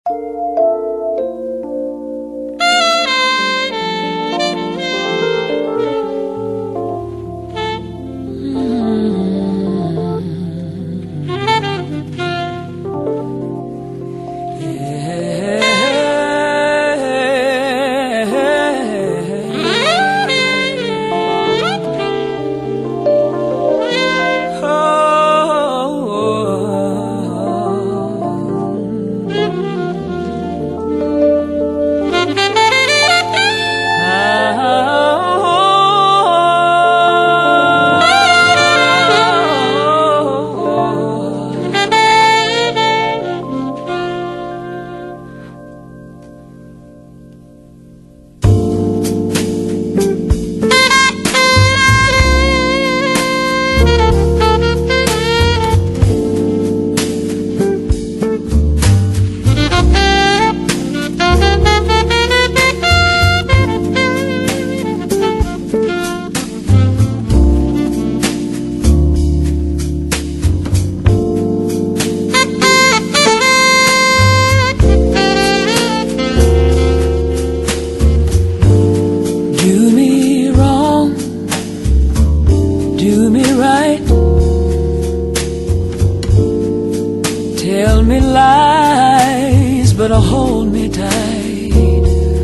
Tell me lies, but hold me tight.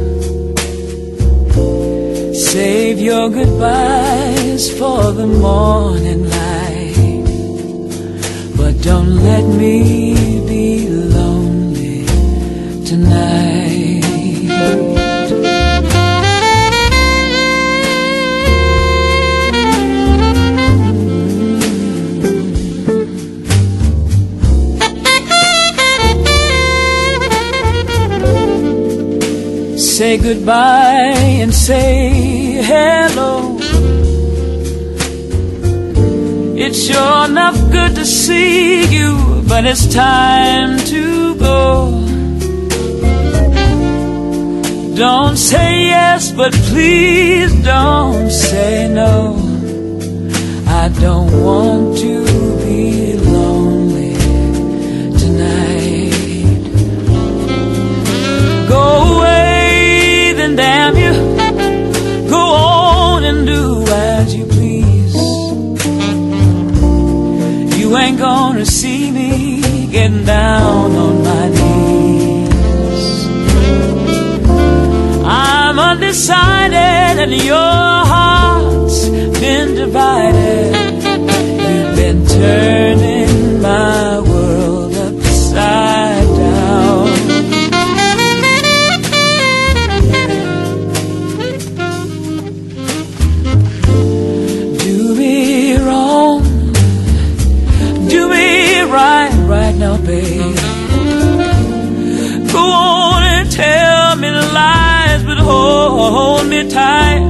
Save your goodbyes for the morning light, but don't let me be lonely tonight. Say goodbye and say hello. It's sure enough good to see you, but it's time to go. Don't say yes, but please don't say no. I don't want to be lonely tonight. Go away, then damn you. Go on and do as you please. You ain't gonna see me getting down on my knees. I'm undecided and your heart's been divided. You've been turning my world upside down. Do me wrong, do me right now, babe. Go on and tell me lies, but hold me tight.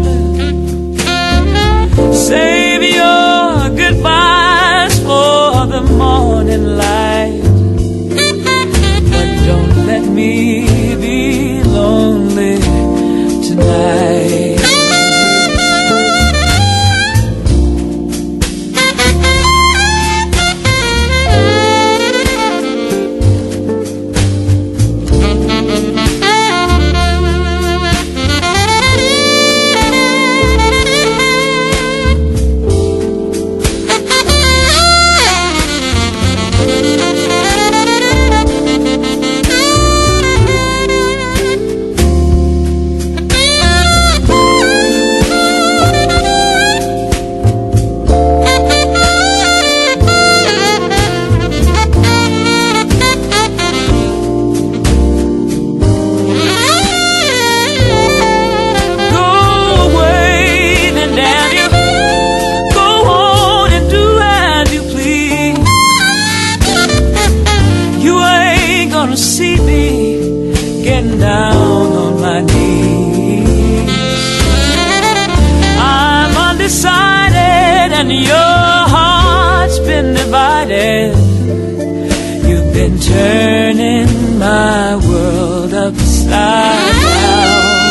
Save your goodbyes for the morning light, but don't let me be lonely tonight. See me getting down on my knees. I'm undecided and your heart's been divided. You've been turning my world upside down.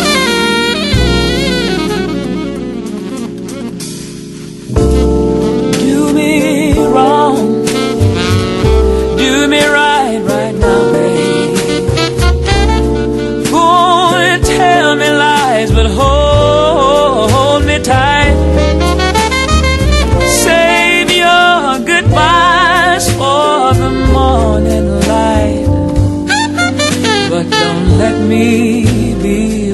Do me wrong, do me right now, babe. me be.